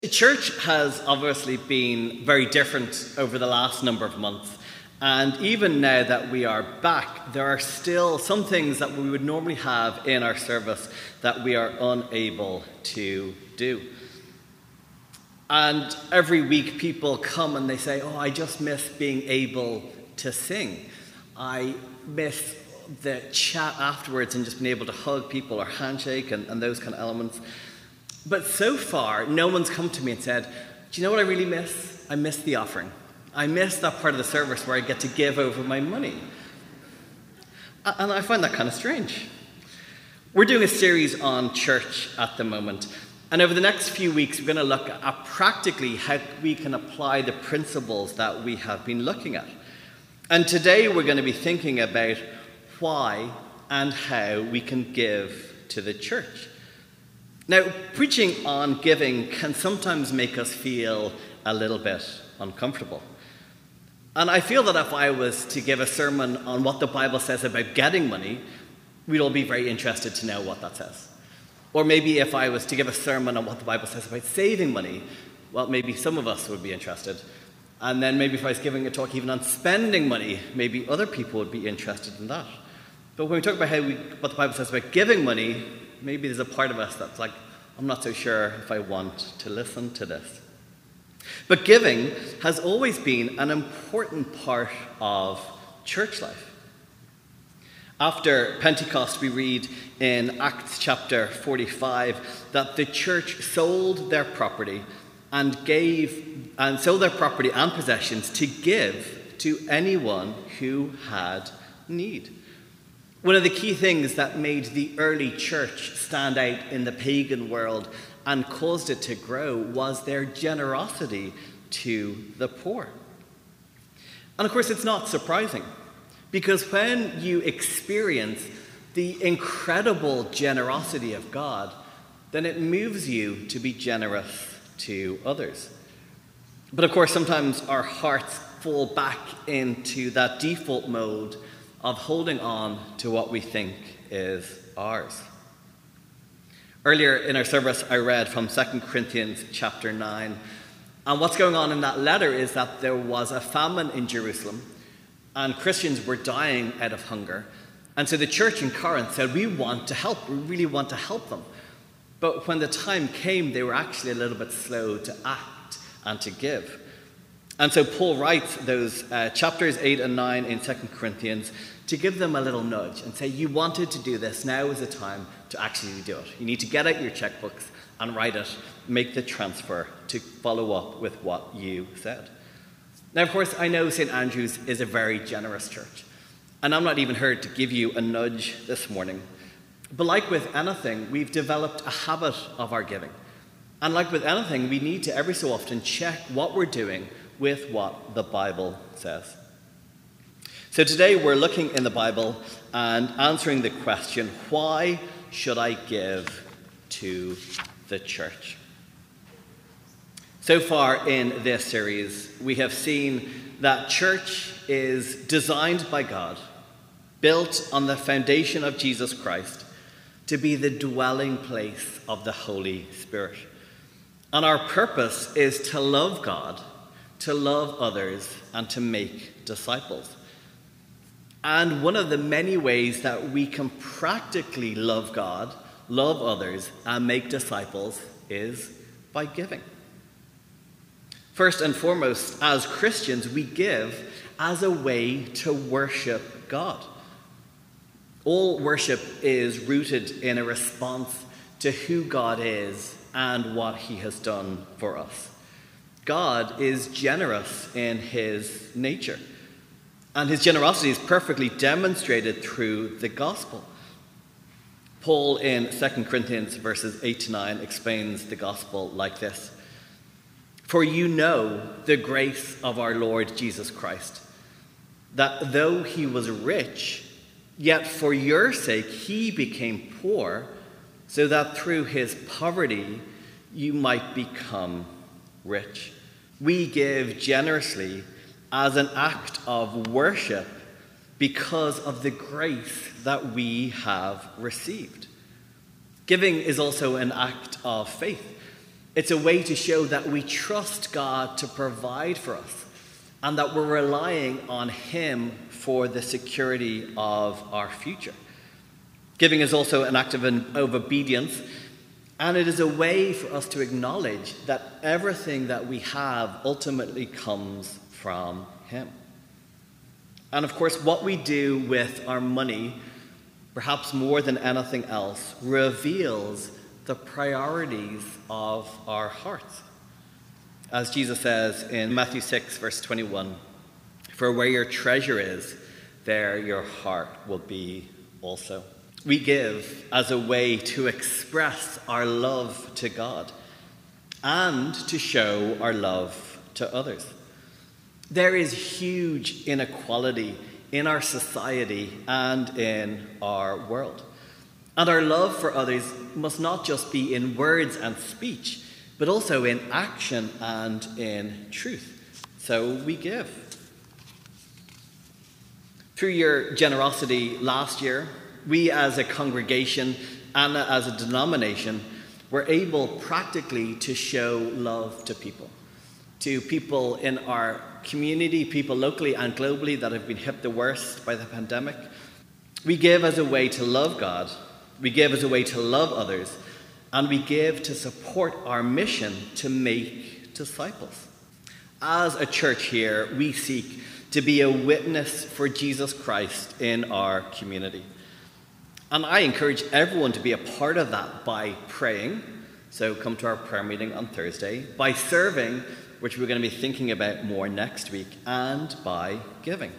Church has obviously been very different over the last number of months. And even now that we are back, there are still some things that we would normally have in our service that we are unable to do. And every week people come and they say, "Oh, I just miss being able to sing. I miss the chat afterwards and just being able to hug people or handshake and those kind of elements." But so far, no one's come to me and said, "Do you know what I really miss? I miss the offering. I miss that part of the service where I get to give over my money." And I find that kind of strange. We're doing a series on church at the moment. And over the next few weeks, we're going to look at practically how we can apply the principles that we have been looking at. And today, we're going to be thinking about why and how we can give to the church. Now, preaching on giving can sometimes make us feel a little bit uncomfortable. And I feel that if I was to give a sermon on what the Bible says about getting money, we'd all be very interested to know what that says. Or maybe if I was to give a sermon on what the Bible says about saving money, well, maybe some of us would be interested. And then maybe if I was giving a talk even on spending money, maybe other people would be interested in that. But when we talk about what the Bible says about giving money, maybe there's a part of us that's like, "I'm not so sure if I want to listen to this." But giving has always been an important part of church life. After Pentecost, we read in Acts chapter 45 that the church sold their property and sold their property and possessions to give to anyone who had need. One of the key things that made the early church stand out in the pagan world and caused it to grow was their generosity to the poor. And of course, it's not surprising, because when you experience the incredible generosity of God, then it moves you to be generous to others. But of course, sometimes our hearts fall back into that default mode of holding on to what we think is ours. Earlier in our service, I read from 2 Corinthians chapter 9. And what's going on in that letter is that there was a famine in Jerusalem, and Christians were dying out of hunger. And so the church in Corinth said, "We want to help. We really want to help them." But when the time came, they were actually a little bit slow to act and to give. And so Paul writes those chapters 8 and 9 in 2 Corinthians to give them a little nudge and say, "You wanted to do this. Now is the time to actually do it. You need to get out your checkbooks and write it, make the transfer to follow up with what you said." Now, of course, I know St. Andrew's is a very generous church. And I'm not even here to give you a nudge this morning. But like with anything, we've developed a habit of our giving. And like with anything, we need to every so often check what we're doing with what the Bible says. So today we're looking in the Bible and answering the question, why should I give to the church? So far in this series, we have seen that church is designed by God, built on the foundation of Jesus Christ, to be the dwelling place of the Holy Spirit. And our purpose is to love God, to love others, and to make disciples. And one of the many ways that we can practically love God, love others, and make disciples is by giving. First and foremost, as Christians, we give as a way to worship God. All worship is rooted in a response to who God is and what he has done for us. God is generous in his nature, and his generosity is perfectly demonstrated through the gospel. Paul in 2 Corinthians verses 8 to 9 explains the gospel like this: "For you know the grace of our Lord Jesus Christ, that though he was rich, yet for your sake he became poor, so that through his poverty you might become rich." We give generously as an act of worship because of the grace that we have received. Giving is also an act of faith. It's a way to show that we trust God to provide for us and that we're relying on Him for the security of our future. Giving is also an act of obedience, and it is a way for us to acknowledge that everything that we have ultimately comes from Him. And of course, what we do with our money, perhaps more than anything else, reveals the priorities of our hearts. As Jesus says in Matthew 6, verse 21, "For where your treasure is, there your heart will be also." We give as a way to express our love to God and to show our love to others. There is huge inequality in our society and in our world. And our love for others must not just be in words and speech, but also in action and in truth. So we give. Through your generosity last year, we as a congregation and as a denomination were able practically to show love to people in our community, people locally and globally that have been hit the worst by the pandemic. We give as a way to love God, we give as a way to love others, and we give to support our mission to make disciples. As a church here, we seek to be a witness for Jesus Christ in our community. And I encourage everyone to be a part of that by praying, so come to our prayer meeting on Thursday, by serving, which we're going to be thinking about more next week, and by giving.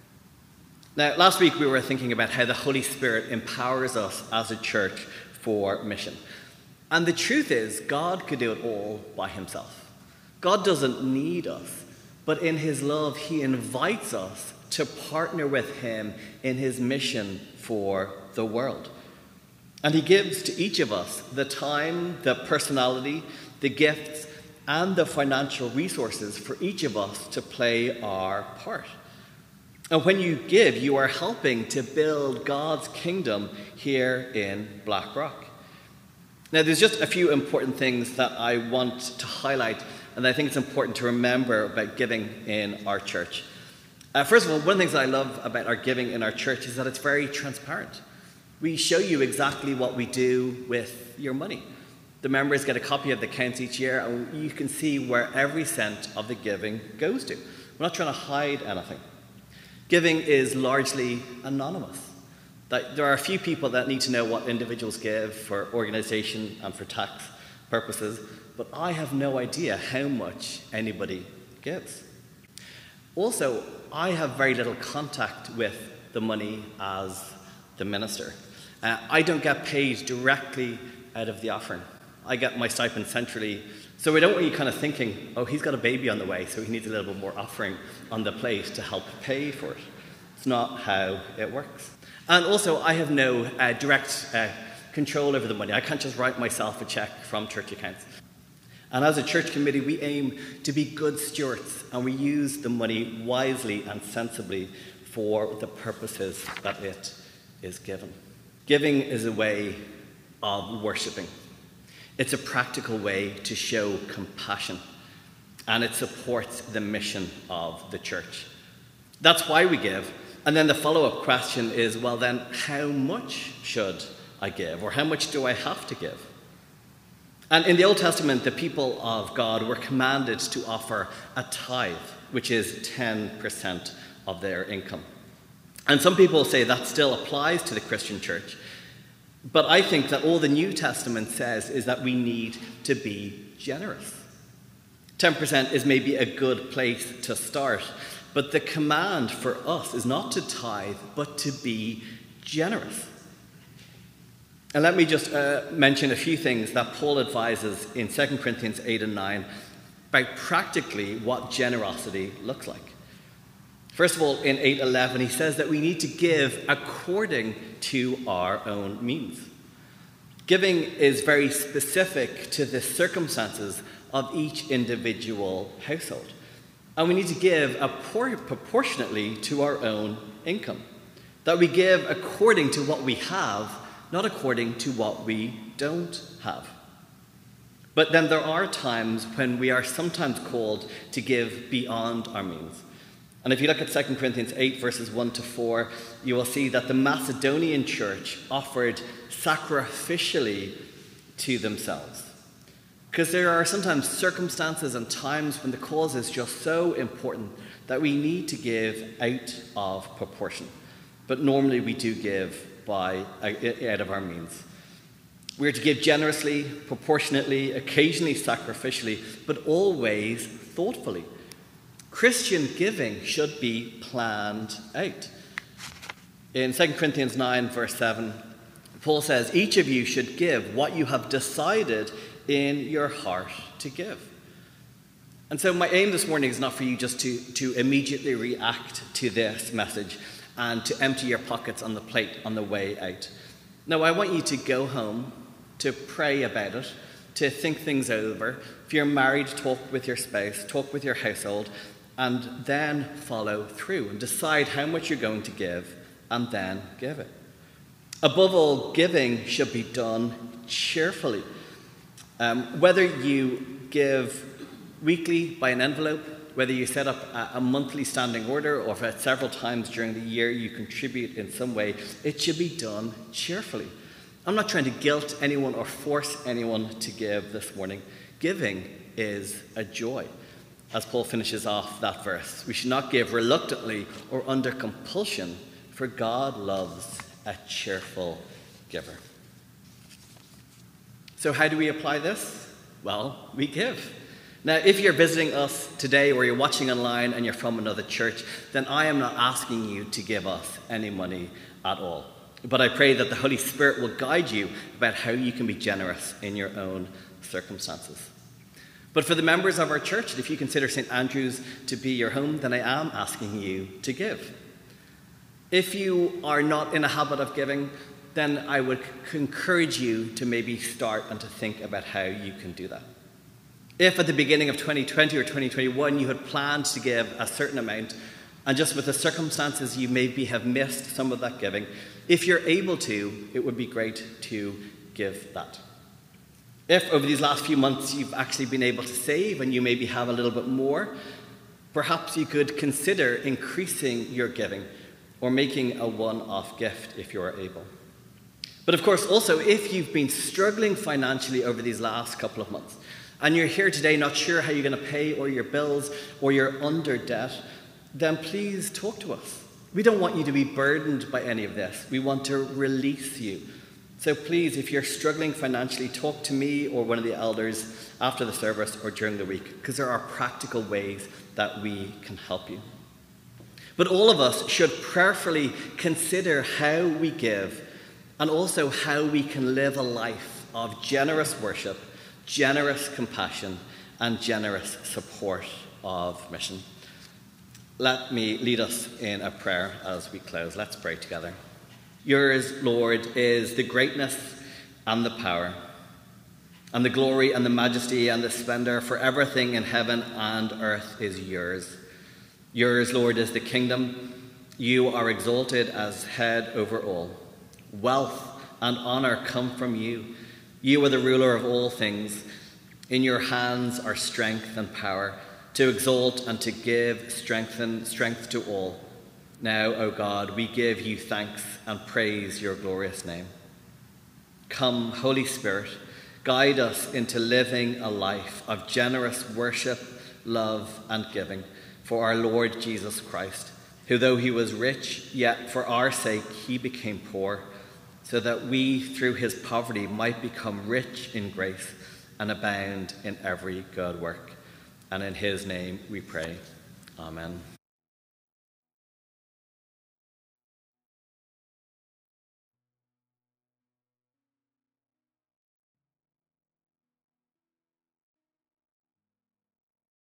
Now, last week we were thinking about how the Holy Spirit empowers us as a church for mission. And the truth is, God could do it all by Himself. God doesn't need us, but in His love, He invites us to partner with Him in His mission for the world. And He gives to each of us the time, the personality, the gifts, and the financial resources for each of us to play our part. And when you give, you are helping to build God's kingdom here in Blackrock. Now, there's just a few important things that I want to highlight, and I think it's important to remember about giving in our church. First of all, one of the things that I love about our giving in our church is that it's very transparent. We show you exactly what we do with your money. The members get a copy of the accounts each year, and you can see where every cent of the giving goes to. We're not trying to hide anything. Giving is largely anonymous. There are a few people that need to know what individuals give for organization and for tax purposes, but I have no idea how much anybody gives. Also, I have very little contact with the money as the minister. I don't get paid directly out of the offering. I get my stipend centrally, so we don't want you kind of thinking, oh, he's got a baby on the way, so he needs a little bit more offering on the plate to help pay for it. It's not how it works. And also, I have no direct control over the money. I can't just write myself a check from church accounts. And as a church committee, we aim to be good stewards, and we use the money wisely and sensibly for the purposes that it is given. Giving is a way of worshipping. It's a practical way to show compassion, and it supports the mission of the church. That's why we give. And then the follow-up question is, well then, how much should I give? Or how much do I have to give? And in the Old Testament, the people of God were commanded to offer a tithe, which is 10% of their income. And some people say that still applies to the Christian church. But I think that all the New Testament says is that we need to be generous. 10% is maybe a good place to start, but the command for us is not to tithe, but to be generous. And let me just mention a few things that Paul advises in 2 Corinthians 8 and 9 about practically what generosity looks like. First of all, in 8:11, he says that we need to give according to our own means. Giving is very specific to the circumstances of each individual household. And we need to give proportionately to our own income. That we give according to what we have, not according to what we don't have. But then there are times when we are sometimes called to give beyond our means. And if you look at 2 Corinthians 8, verses 1 to 4, you will see that the Macedonian church offered sacrificially to themselves. Because there are sometimes circumstances and times when the cause is just so important that we need to give out of proportion. But normally we do give out of our means. We're to give generously, proportionately, occasionally sacrificially, but always thoughtfully. Christian giving should be planned out. In 2 Corinthians 9, verse 7, Paul says, each of you should give what you have decided in your heart to give. And so my aim this morning is not for you just to immediately react to this message and to empty your pockets on the plate on the way out. No, I want you to go home, to pray about it, to think things over. If you're married, talk with your spouse, talk with your household, and then follow through and decide how much you're going to give and then give it. Above all, giving should be done cheerfully. Whether you give weekly by an envelope, whether you set up a monthly standing order, or if several times during the year you contribute in some way, it should be done cheerfully. I'm not trying to guilt anyone or force anyone to give this morning. Giving is a joy. As Paul finishes off that verse, we should not give reluctantly or under compulsion, for God loves a cheerful giver. So how do we apply this? Well, we give. Now, if you're visiting us today or you're watching online and you're from another church, then I am not asking you to give us any money at all. But I pray that the Holy Spirit will guide you about how you can be generous in your own circumstances. But for the members of our church, if you consider St. Andrew's to be your home, then I am asking you to give. If you are not in a habit of giving, then I would encourage you to maybe start and to think about how you can do that. If at the beginning of 2020 or 2021 you had planned to give a certain amount, and just with the circumstances you maybe have missed some of that giving, if you're able to, it would be great to give that. If over these last few months you've actually been able to save and you maybe have a little bit more, perhaps you could consider increasing your giving or making a one-off gift if you're able. But of course, also, if you've been struggling financially over these last couple of months, and you're here today not sure how you're going to pay or your bills, or you're under debt, then please talk to us. We don't want you to be burdened by any of this. We want to release you. So please, if you're struggling financially, talk to me or one of the elders after the service or during the week, because there are practical ways that we can help you. But all of us should prayerfully consider how we give and also how we can live a life of generous worship, generous compassion, and generous support of mission. Let me lead us in a prayer as we close. Let's pray together. Yours, Lord, is the greatness and the power, and the glory and the majesty and the splendor, for everything in heaven and earth is yours. Yours, Lord, is the kingdom. You are exalted as head over all. Wealth and honor come from you. You are the ruler of all things. In your hands are strength and power, to exalt and to give strength to all. Now, O God, we give you thanks and praise your glorious name. Come, Holy Spirit, guide us into living a life of generous worship, love, and giving for our Lord Jesus Christ, who, though he was rich, yet for our sake he became poor, so that we, through his poverty, might become rich in grace and abound in every good work. And in his name we pray. Amen.